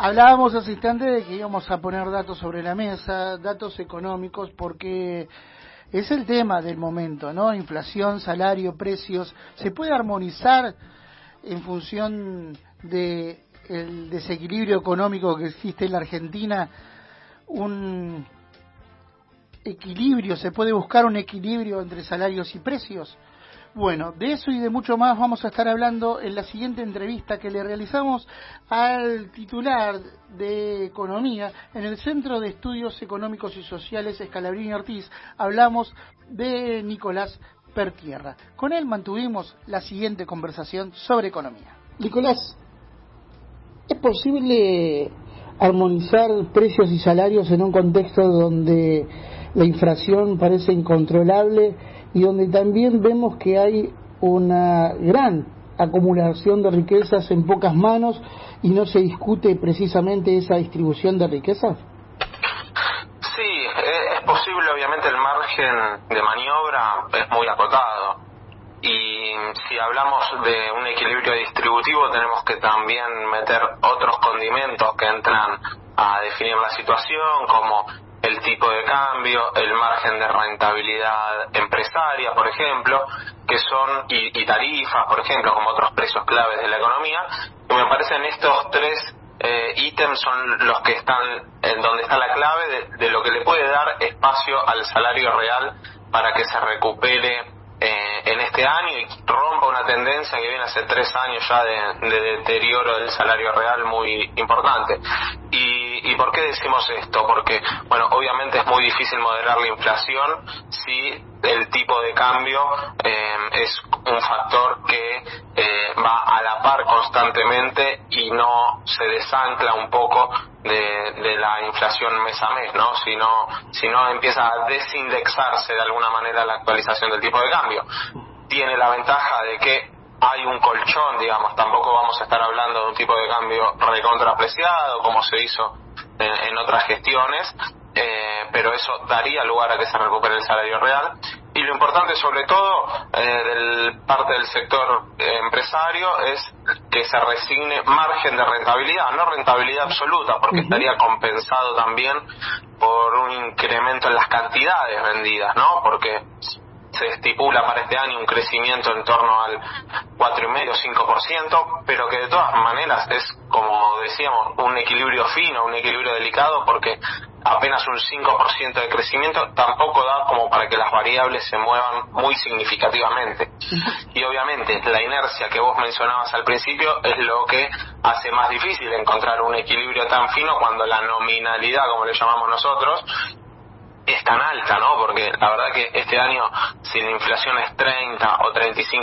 Hablábamos hace instante de que íbamos a poner datos sobre la mesa, datos económicos, porque es el tema del momento, ¿no? Inflación, salario, precios. ¿Se puede armonizar en función de el desequilibrio económico que existe en la Argentina un equilibrio? ¿Se puede buscar un equilibrio entre salarios y precios? Bueno, de eso y de mucho más vamos a estar hablando en la siguiente entrevista que le realizamos al titular de Economía en el Centro de Estudios Económicos y Sociales Scalabrini Ortiz. Hablamos de Nicolás Pertierra. Con él mantuvimos la siguiente conversación sobre economía. Nicolás, ¿es posible armonizar precios y salarios en un contexto donde la inflación parece incontrolable y donde también vemos que hay una gran acumulación de riquezas en pocas manos y no se discute precisamente esa distribución de riquezas? Sí, es posible. Obviamente el margen de maniobra es muy acotado y si hablamos de un equilibrio distributivo tenemos que también meter otros condimentos que entran a definir la situación, como el tipo de cambio, el margen de rentabilidad empresaria, por ejemplo, que son y tarifas, por ejemplo, como otros precios claves de la economía. Y me parecen estos tres ítems son los que están en donde está la clave de lo que le puede dar espacio al salario real para que se recupere en este año y rompa una tendencia que viene hace 3 años ya de deterioro del salario real muy importante. ¿Y por qué decimos esto? Porque, bueno, obviamente es muy difícil moderar la inflación si el tipo de cambio es un factor que va a la par constantemente y no se desancla un poco de la inflación mes a mes, ¿no? Si no empieza a desindexarse de alguna manera la actualización del tipo de cambio. Tiene la ventaja de que hay un colchón, digamos, tampoco vamos a estar hablando de un tipo de cambio recontrapreciado como se hizo en otras gestiones, pero eso daría lugar a que se recupere el salario real. Y lo importante sobre todo del parte del sector empresario es que se resigne margen de rentabilidad, no rentabilidad absoluta, porque estaría compensado también por un incremento en las cantidades vendidas, ¿no? Porque se estipula para este año un crecimiento en torno al 4,5-5%, pero que de todas maneras es, como decíamos, un equilibrio fino, un equilibrio delicado, porque apenas un 5% de crecimiento tampoco da como para que las variables se muevan muy significativamente. Y obviamente la inercia que vos mencionabas al principio es lo que hace más difícil encontrar un equilibrio tan fino cuando la nominalidad, como le llamamos nosotros, es tan alta, ¿no? Porque la verdad que este año, si la inflación es 30 o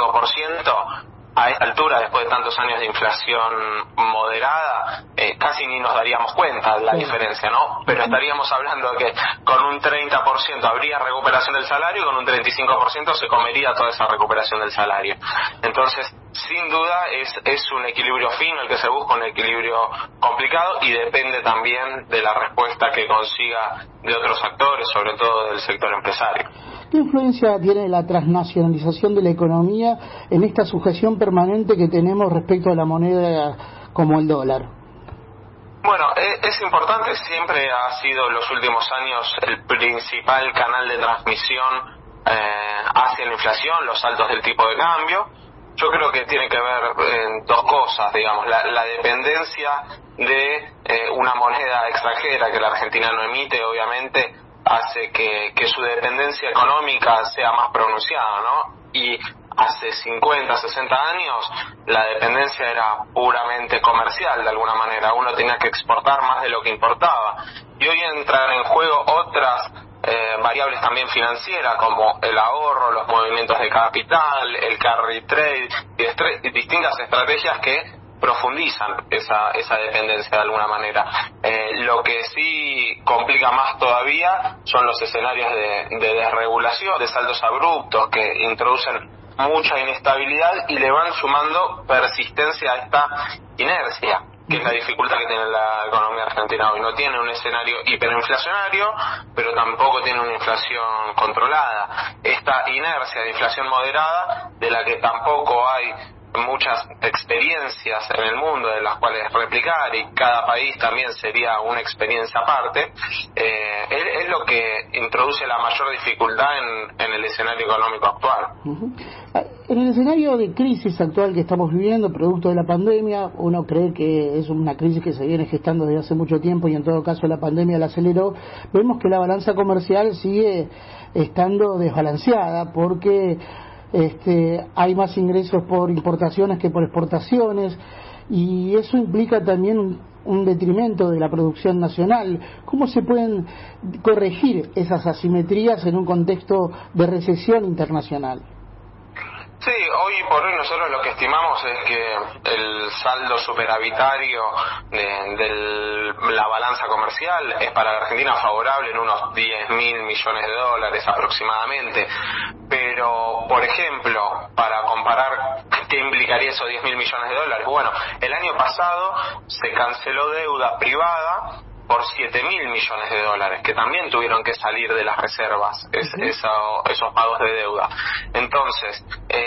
35%, a esta altura, después de tantos años de inflación moderada, casi ni nos daríamos cuenta de la diferencia, ¿no? Pero estaríamos hablando de que con un 30% habría recuperación del salario y con un 35% se comería toda esa recuperación del salario. Entonces, sin duda, es un equilibrio fino el que se busca, un equilibrio complicado, y depende también de la respuesta que consiga de otros actores, sobre todo del sector empresario. ¿Qué influencia tiene la transnacionalización de la economía en esta sujeción permanente que tenemos respecto a la moneda como el dólar? Bueno, es importante, siempre ha sido en los últimos años el principal canal de transmisión hacia la inflación, los saltos del tipo de cambio. Yo creo que tiene que ver en dos cosas, digamos, la dependencia de una moneda extranjera que la Argentina no emite, obviamente, hace que su dependencia económica sea más pronunciada, ¿no? Y hace 50, 60 años la dependencia era puramente comercial, de alguna manera. Uno tenía que exportar más de lo que importaba. Y hoy entran en juego otras variables también financieras, como el ahorro, los movimientos de capital, el carry trade y distintas estrategias que profundizan esa dependencia de alguna manera. Lo que sí complica más todavía son los escenarios de desregulación, de saldos abruptos que introducen mucha inestabilidad y le van sumando persistencia a esta inercia, que es la dificultad que tiene la economía argentina hoy. No tiene un escenario hiperinflacionario, pero tampoco tiene una inflación controlada. Esta inercia de inflación moderada, de la que tampoco hay muchas experiencias en el mundo de las cuales replicar, y cada país también sería una experiencia aparte, es lo que introduce la mayor dificultad en el escenario económico actual. Uh-huh. En el escenario de crisis actual que estamos viviendo, producto de la pandemia, uno cree que es una crisis que se viene gestando desde hace mucho tiempo y en todo caso la pandemia la aceleró. Vemos que la balanza comercial sigue estando desbalanceada porque hay más ingresos por importaciones que por exportaciones, y eso implica también un detrimento de la producción nacional. ¿Cómo se pueden corregir esas asimetrías en un contexto de recesión internacional? Sí, hoy por hoy nosotros lo que estimamos es que el saldo superavitario de la balanza comercial es para la Argentina favorable en unos 10.000 millones de dólares aproximadamente. Pero, por ejemplo, para comparar qué implicaría esos 10.000 millones de dólares, bueno, el año pasado se canceló deuda privada por 7.000 millones de dólares, que también tuvieron que salir de las reservas, esos pagos de deuda. Entonces,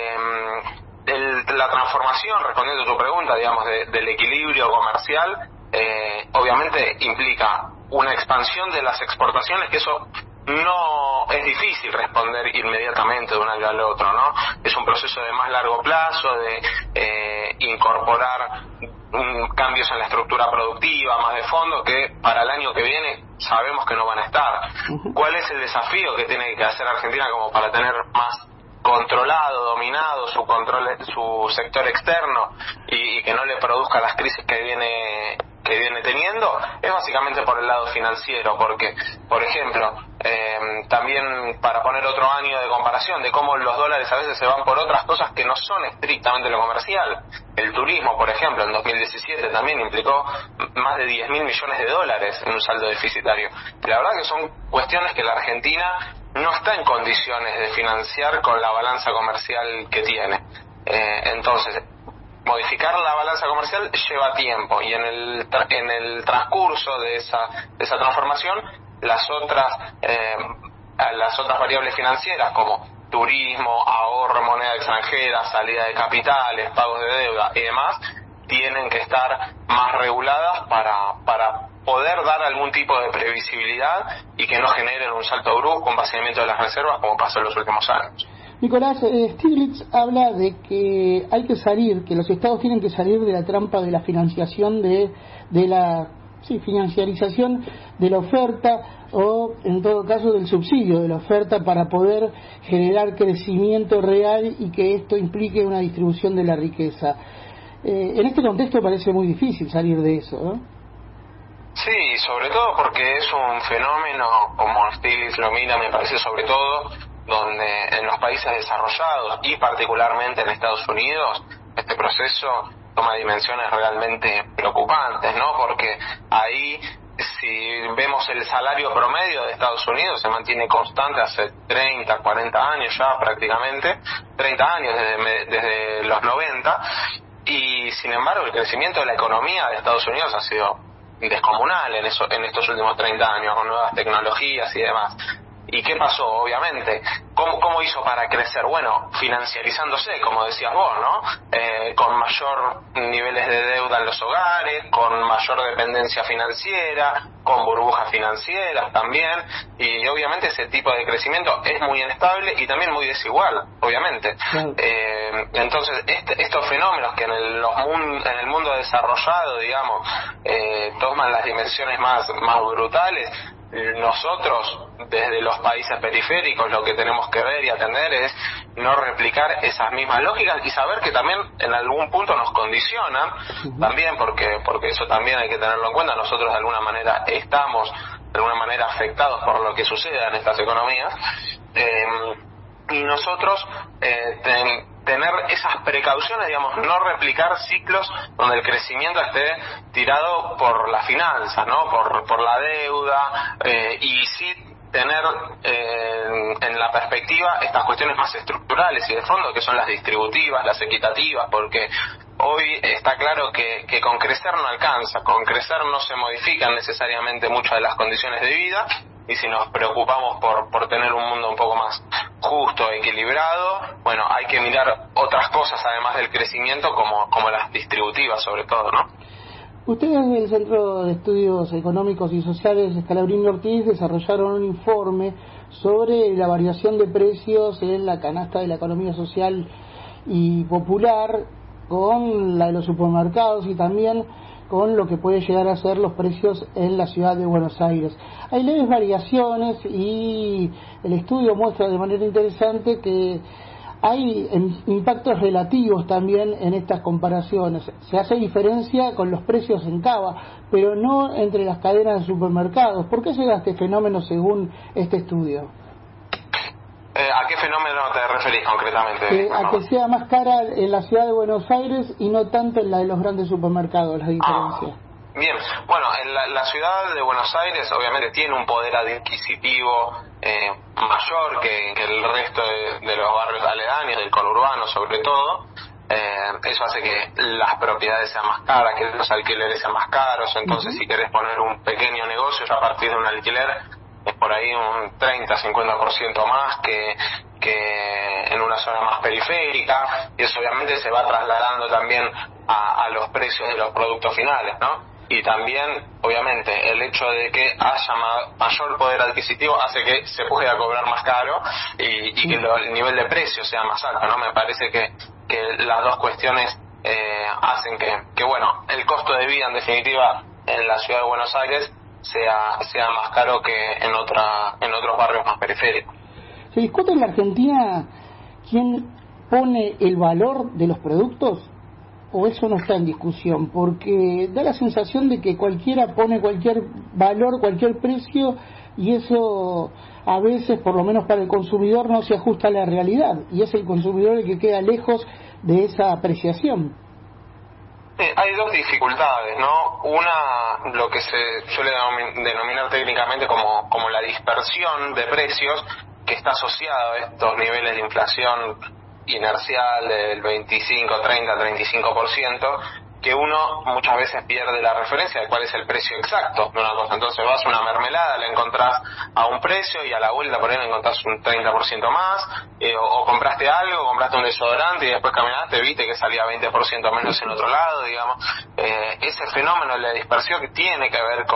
la transformación, respondiendo a tu pregunta, digamos, del equilibrio comercial, obviamente implica una expansión de las exportaciones, que eso no es difícil responder inmediatamente de un año al otro, ¿no? Es un proceso de más largo plazo, de incorporar cambios en la estructura productiva, más de fondo, que para el año que viene sabemos que no van a estar. ¿Cuál es el desafío que tiene que hacer Argentina como para tener más controlado, dominado su sector externo y que no le produzca las crisis que viene teniendo? Es básicamente por el lado financiero, porque, por ejemplo, también para poner otro año de comparación de cómo los dólares a veces se van por otras cosas que no son estrictamente lo comercial. El turismo, por ejemplo, en 2017 también implicó más de 10.000 millones de dólares en un saldo deficitario. La verdad que son cuestiones que la Argentina no está en condiciones de financiar con la balanza comercial que tiene. Entonces, modificar la balanza comercial lleva tiempo, y en el transcurso de esa transformación las otras variables financieras como turismo, ahorro, moneda extranjera, salida de capitales, pagos de deuda y demás tienen que estar más reguladas para poder dar algún tipo de previsibilidad y que no generen un salto brusco, un vaciamiento de las reservas como pasó en los últimos años. Nicolás, Stiglitz habla de que hay que salir, que los estados tienen que salir de la trampa de la financiación financiarización de la oferta, o en todo caso del subsidio de la oferta, para poder generar crecimiento real y que esto implique una distribución de la riqueza. En este contexto parece muy difícil salir de eso, ¿no? Sí, sobre todo porque es un fenómeno, como Stiglitz lo mira, me parece, sobre todo donde en los países desarrollados y particularmente en Estados Unidos este proceso toma dimensiones realmente preocupantes, ¿no? Porque ahí, si vemos el salario promedio de Estados Unidos, se mantiene constante hace 30, 40 años ya prácticamente, 30 años desde los 90, y sin embargo el crecimiento de la economía de Estados Unidos ha sido descomunal en estos últimos 30 años, con nuevas tecnologías y demás. ¿Y qué pasó? Obviamente, ¿cómo hizo para crecer? Bueno, financiarizándose, como decías vos, ¿no? Con mayor niveles de deuda en los hogares, con mayor dependencia financiera, con burbujas financieras también, y obviamente ese tipo de crecimiento es muy inestable y también muy desigual, obviamente. Entonces, estos fenómenos que en el mundo desarrollado, digamos, toman las dimensiones más brutales, nosotros desde los países periféricos lo que tenemos que ver y atender es no replicar esas mismas lógicas y saber que también en algún punto nos condicionan también, porque eso también hay que tenerlo en cuenta. Nosotros de alguna manera estamos afectados por lo que suceda en estas economías, y nosotros tener esas precauciones, digamos, no replicar ciclos donde el crecimiento esté tirado por las finanzas, ¿no? Por la deuda, y sí tener en la perspectiva estas cuestiones más estructurales y de fondo, que son las distributivas, las equitativas, porque hoy está claro que con crecer no alcanza, con crecer no se modifican necesariamente muchas de las condiciones de vida, y si nos preocupamos por tener un mundo un poco más justo, equilibrado, bueno, hay que mirar otras cosas además del crecimiento como las distributivas sobre todo, ¿no? Ustedes del Centro de Estudios Económicos y Sociales Scalabrini Ortiz desarrollaron un informe sobre la variación de precios en la canasta de la economía social y popular con la de los supermercados y también con lo que puede llegar a ser los precios en la ciudad de Buenos Aires. Hay leves variaciones y el estudio muestra de manera interesante que hay impactos relativos también en estas comparaciones. Se hace diferencia con los precios en Cava, pero no entre las cadenas de supermercados. ¿Por qué se da este fenómeno según este estudio? ¿A qué fenómeno te referís concretamente? A que sea más cara en la ciudad de Buenos Aires y no tanto en la de los grandes supermercados, la diferencia. Bien, bueno, en la ciudad de Buenos Aires obviamente tiene un poder adquisitivo mayor que el resto de los barrios aledaños, del conurbano sobre todo. Eso hace que las propiedades sean más caras, que los alquileres sean más caros. Entonces, si querés poner un pequeño negocio ya a partir de un alquiler, es por ahí un 30-50% más que en una zona más periférica, y eso obviamente se va trasladando también a los precios de los productos finales, ¿no? Y también, obviamente, el hecho de que haya mayor poder adquisitivo hace que se pueda cobrar más caro y que el nivel de precio sea más alto, ¿no? Me parece que las dos cuestiones hacen que, bueno, el costo de vida, en definitiva, en la ciudad de Buenos Aires sea más caro que en otros barrios más periféricos. ¿Se discute en la Argentina quién pone el valor de los productos? ¿O eso no está en discusión? Porque da la sensación de que cualquiera pone cualquier valor, cualquier precio, y eso a veces, por lo menos para el consumidor, no se ajusta a la realidad, y es el consumidor el que queda lejos de esa apreciación. Hay dos dificultades, ¿no? Una, lo que se suele denominar técnicamente como la dispersión de precios, que está asociado a estos niveles de inflación inercial del 25, 30, 35%, que uno muchas veces pierde la referencia de cuál es el precio exacto de una cosa. Entonces vas a una mermelada, la encontrás a un precio y a la vuelta por ahí la encontrás un 30% más, o compraste algo, compraste un desodorante y después caminaste, viste que salía 20% menos en otro lado, digamos. Ese fenómeno de la dispersión que tiene que ver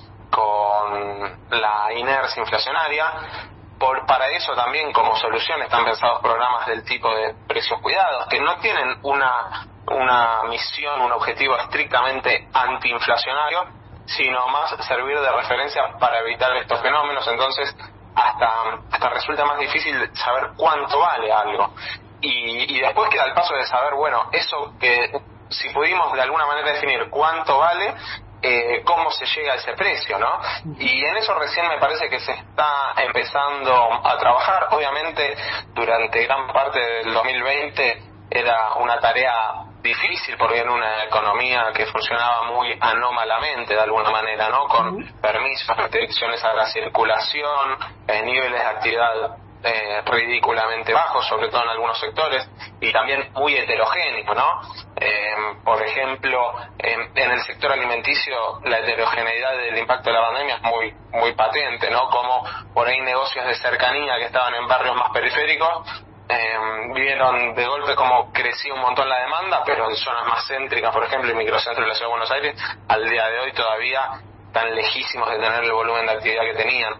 con la inercia inflacionaria. Para eso también como solución están pensados programas del tipo de precios cuidados, que no tienen una misión, un objetivo estrictamente antiinflacionario, sino más servir de referencia para evitar estos fenómenos. Entonces hasta resulta más difícil saber cuánto vale algo. Y después queda el paso de saber, bueno, eso que si pudimos de alguna manera definir cuánto vale, cómo se llega a ese precio, ¿no? Y en eso recién me parece que se está empezando a trabajar. Obviamente durante gran parte del 2020 era una tarea difícil porque era una economía que funcionaba muy anómalamente de alguna manera, ¿no? Con permisos, restricciones a la circulación, niveles de actividad ridículamente bajos, sobre todo en algunos sectores, y también muy heterogéneo, ¿no? Por ejemplo, en el sector alimenticio la heterogeneidad del impacto de la pandemia es muy patente, ¿no? Como por ahí negocios de cercanía que estaban en barrios más periféricos vieron de golpe como crecía un montón la demanda, pero en zonas más céntricas, por ejemplo, el microcentro de la ciudad de Buenos Aires, al día de hoy todavía están lejísimos de tener el volumen de actividad que tenían.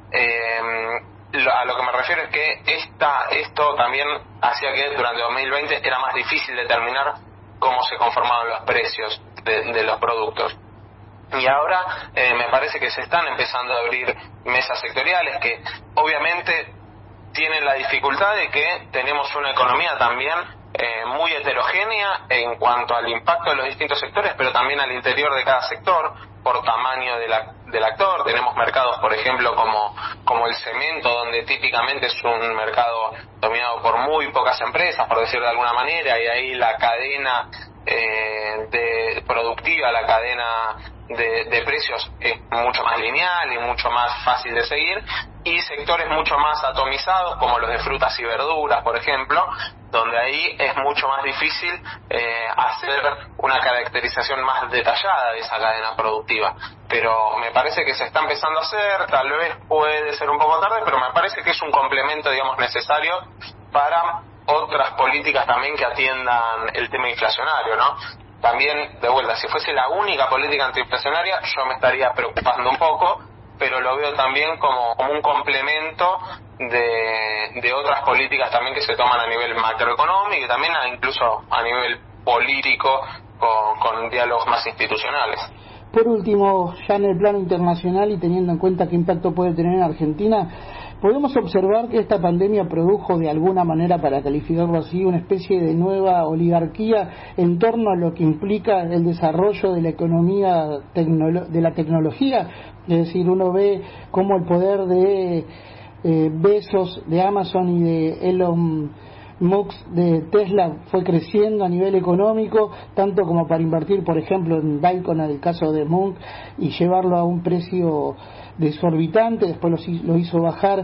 A lo que me refiero es que esto también hacía que durante 2020 era más difícil determinar cómo se conformaban los precios de los productos. Y ahora me parece que se están empezando a abrir mesas sectoriales que obviamente tienen la dificultad de que tenemos una economía también muy heterogénea en cuanto al impacto de los distintos sectores, pero también al interior de cada sector, por tamaño del actor. Tenemos mercados, por ejemplo, como el cemento, donde típicamente es un mercado dominado por muy pocas empresas, por decirlo de alguna manera, y ahí la cadena productiva, la cadena de precios es mucho más lineal y mucho más fácil de seguir. y sectores mucho más atomizados, como los de frutas y verduras, por ejemplo, donde ahí es mucho más difícil hacer una caracterización más detallada de esa cadena productiva. Pero me parece que se está empezando a hacer, tal vez puede ser un poco tarde, pero me parece que es un complemento, digamos, necesario para otras políticas también que atiendan el tema inflacionario, ¿no? También, de vuelta, si fuese la única política antiinflacionaria, yo me estaría preocupando un poco, pero lo veo también como un complemento de otras políticas también que se toman a nivel macroeconómico y también incluso a nivel político con diálogos más institucionales. Por último, ya en el plano internacional y teniendo en cuenta qué impacto puede tener en Argentina, podemos observar que esta pandemia produjo de alguna manera, para calificarlo así, una especie de nueva oligarquía en torno a lo que implica el desarrollo de la economía de la tecnología. Es decir, uno ve cómo el poder de Bezos de Amazon y de Elon Musk de Tesla fue creciendo a nivel económico, tanto como para invertir, por ejemplo, en Bitcoin, en el caso de Musk, y llevarlo a un precio desorbitante, después lo hizo bajar.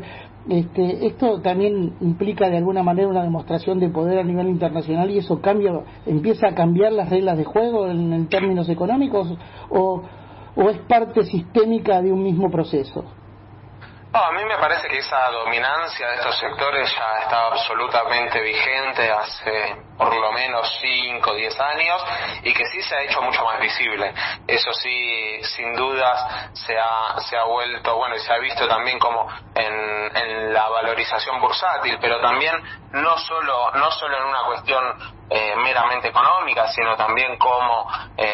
Esto también implica de alguna manera una demostración de poder a nivel internacional, y eso empieza a cambiar las reglas de juego en términos económicos, o es parte sistémica de un mismo proceso. A mí me parece que esa dominancia de estos sectores ya está absolutamente vigente hace por lo menos 5 o 10 años y que sí se ha hecho mucho más visible. Eso sí, sin dudas, se ha vuelto, bueno, y se ha visto también como en la valorización bursátil, pero también no solo en una cuestión meramente económica, sino también como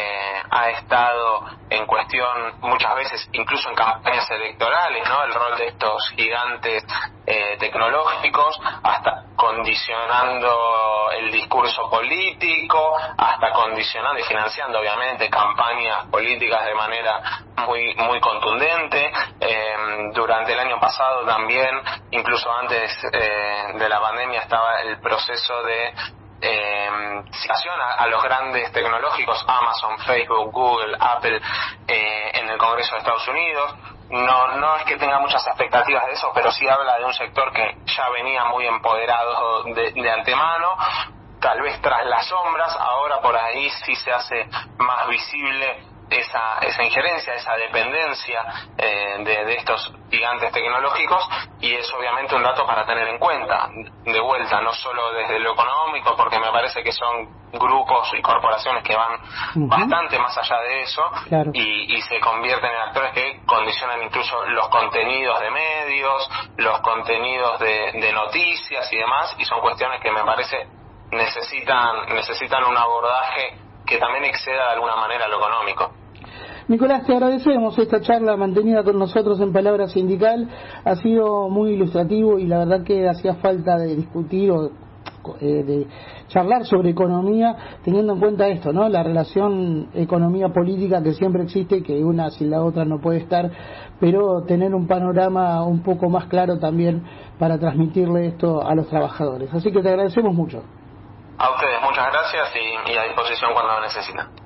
ha estado en cuestión muchas veces, incluso en campañas electorales, ¿no? El rol de estos gigantes tecnológicos, hasta condicionando el discurso político, hasta condicionando y financiando obviamente campañas políticas de manera muy muy contundente. Durante el año pasado también, incluso antes de la pandemia, estaba el proceso de citación a los grandes tecnológicos, Amazon, Facebook, Google, Apple, en el Congreso de Estados Unidos. No es que tenga muchas expectativas de eso, pero sí habla de un sector que ya venía muy empoderado de antemano, tal vez tras las sombras. Ahora por ahí sí se hace más visible esa injerencia, esa dependencia de estos gigantes tecnológicos, y es obviamente un dato para tener en cuenta. De vuelta, no solo desde lo económico, porque me parece que son grupos y corporaciones que van bastante más allá de eso, claro, y se convierten en actores que condicionan incluso los contenidos de medios, los contenidos de noticias y demás, y son cuestiones que me parece necesitan un abordaje que también exceda de alguna manera lo económico. Nicolás, te agradecemos esta charla mantenida con nosotros en Palabra Sindical. Ha sido muy ilustrativo y la verdad que hacía falta de discutir o de charlar sobre economía, teniendo en cuenta esto, ¿no? La relación economía-política que siempre existe, que una sin la otra no puede estar, pero tener un panorama un poco más claro también para transmitirle esto a los trabajadores. Así que te agradecemos mucho. A ustedes muchas gracias y a disposición cuando lo necesiten.